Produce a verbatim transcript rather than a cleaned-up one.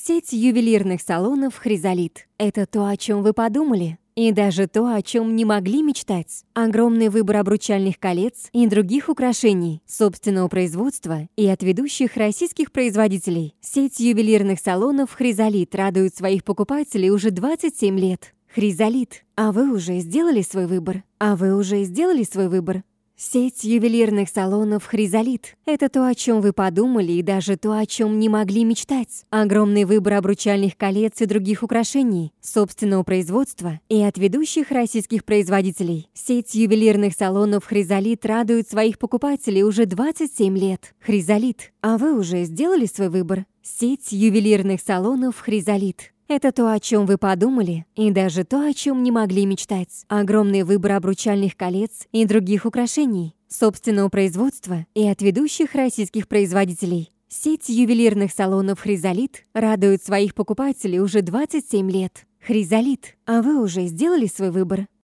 Сеть ювелирных салонов «Хризолит» — это то, о чем вы подумали, и даже то, о чем не могли мечтать. Огромный выбор обручальных колец и других украшений собственного производства и от ведущих российских производителей. Сеть ювелирных салонов «Хризолит» радует своих покупателей уже двадцать семь лет. «Хризолит». А вы уже сделали свой выбор? А вы уже сделали свой выбор? Сеть ювелирных салонов «Хризолит» — это то, о чем вы подумали, и даже то, о чем не могли мечтать. Огромный выбор обручальных колец и других украшений собственного производства и от ведущих российских производителей. Сеть ювелирных салонов «Хризолит» радует своих покупателей уже двадцать семь лет. «Хризолит». А вы уже сделали свой выбор? Сеть ювелирных салонов «Хризолит». Это то, о чем вы подумали, и даже то, о чем не могли мечтать. Огромный выбор обручальных колец и других украшений собственного производства и от ведущих российских производителей. Сеть ювелирных салонов «Хризолит» радует своих покупателей уже двадцать семь лет. «Хризолит». А вы уже сделали свой выбор?